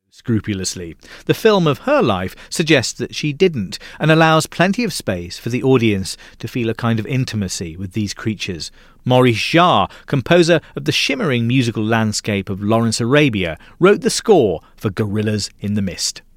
scrupulously. The film of her life suggests that she didn't, and allows plenty of space for the audience to feel a kind of intimacy with these creatures. Maurice Jarre, composer of the shimmering musical landscape of Lawrence Arabia, wrote the score for Gorillas in the Mist.